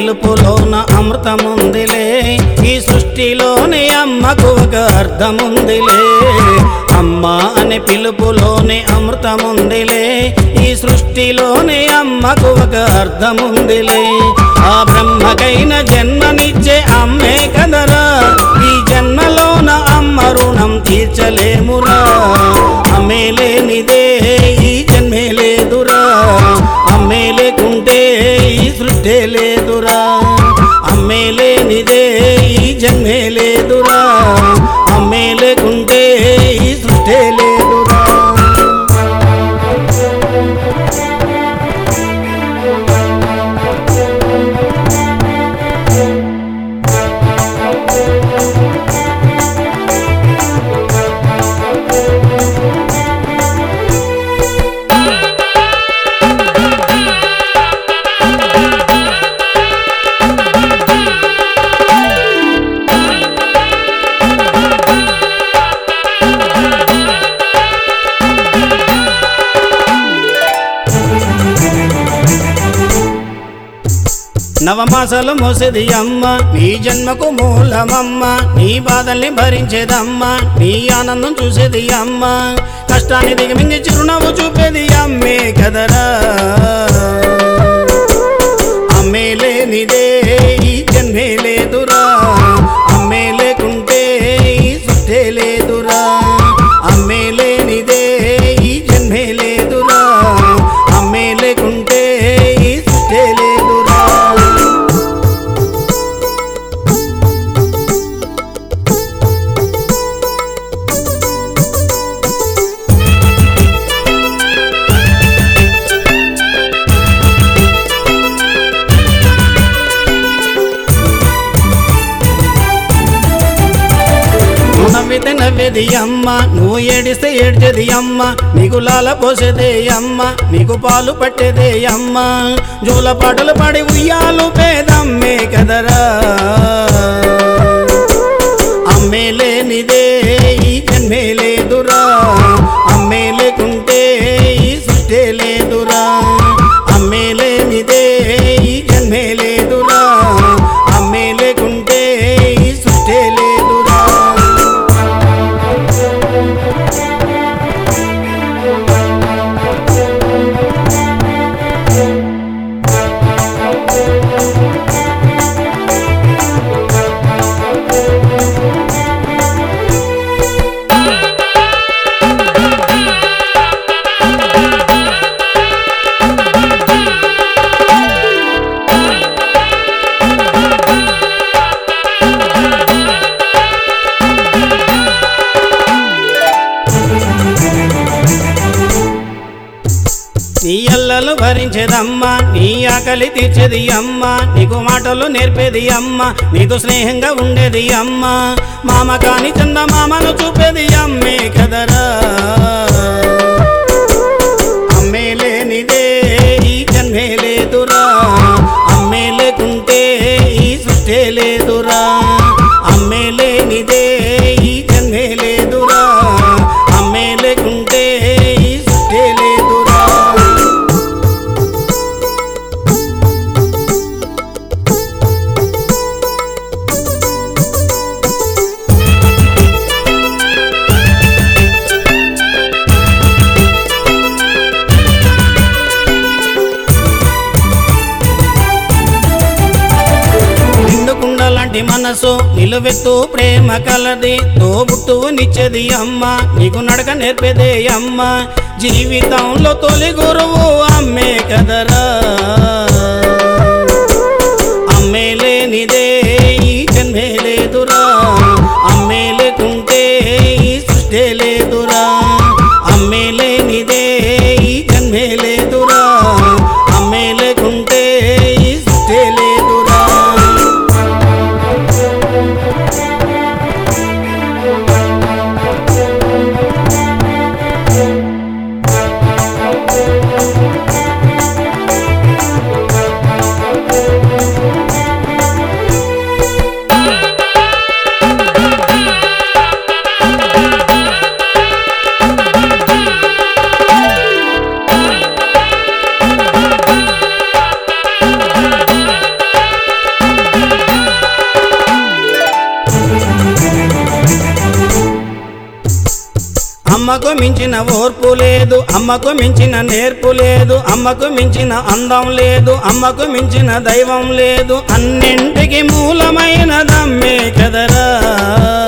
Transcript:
పిలుపులోన అమృతముందిలే, ఈ సృష్టిలోనే అమ్మకు ఒక అర్థముందిలే. అమ్మ అనే పిలుపులోనే అమృతముందిలే, ఈ సృష్టిలోనే అమ్మకు ఒక అర్థముందిలే. ఆ బ్రహ్మకైన జన్మనిచ్చే అమ్మే కదరా, ఈ జన్మలోన అమ్మ రుణం తీర్చలేమురా. అమ్మే లేనిదే ఈ జన్మే లేదురా, అమ్మే లేకుంటే ఈ సృష్టి లేదురా. అమ్మే లేనిదే ఈ జన్మే లేదురా, అమ్మే లేకుంటే ఈ సృష్టి లేదురా. నవమాసాలు మోసేది అమ్మ, నీ జన్మకు మూలమమ్మ. నీ బాధల్ని భరించేదమ్మ, నీ ఆనందం చూసేది అమ్మ. కష్టాన్ని దిగమింగి చిరునవ్వు చూపేది అమ్మే కదరా. అమ్మే లేనిదే ఈ జన్మే లేదురా, అమ్మే లేకుంటే ఈ సృష్టి లేదురా. అమ్మే లేనిదే ఈ జన్మే లేదురా, అమ్మే లేకుంటే ఈ సృష్టి లేదురా. నవ్వితే నవ్వేది అమ్మ, నువ్వు ఏడిస్తే ఏడ్చేది అమ్మ. నీకు లాల పోసేదే అమ్మ, నీకు పాలు పట్టేదే అమ్మ. జోల పాటలు పాడి ఉయ్యాలు పేదమ్మే కదరా. అమ్మే లేనిదే ఈ జన్మే లేదురా, అమ్మే లేకుంటే ఈ సృష్టి లేదురా. అమ్మే లేనిదే ఈ జన్మే లేదురా, అమ్మే లేకుంటే ఈ సృష్టి లేదురా. నీ అల్లలు భరించేదమ్మ, నీ ఆకలి తీర్చేది అమ్మ. నీకు మాటలు నేర్పేది అమ్మ, నీతో స్నేహంగా ఉండేది అమ్మ. మామ కాని చంద మామను చూపేది అమ్మే కదరా. అమ్మే లేనిదే ఈ జన్మే లేదురా, అమ్మే లేకుంటే ఈ సృష్టి లేదురా. అమ్మే లేనిదే ఈ జన్మే లేదురా, అమ్మే లేకుంటే ఈ సృష్టి లేదురా. లాంటి మనసు నిలువెత్తు ప్రేమ కలది, తోబుట్టువు నిచ్చేది అమ్మ, నీకు నడక నేర్పేదే అమ్మ. జీవితంలో తొలి గురువు అమ్మే కదరా. అమ్మే లేనిదే ఈ జన్మే లేదురా, అమ్మే లేకుంటే ఈ సృష్టి లేదురా. అమ్మే లేనిదే ఈ జన్మే లేదురా, అమ్మే లేకుంటే ఈ సృష్టి లేదురా. అమ్మకు మించిన ఓర్పు లేదు, అమ్మకు మించిన నేర్పు లేదు, అమ్మకు మించిన అందం లేదు, అమ్మకు మించిన దైవం లేదు, అన్నింటికి మూలమైనదమ్మే కదరా.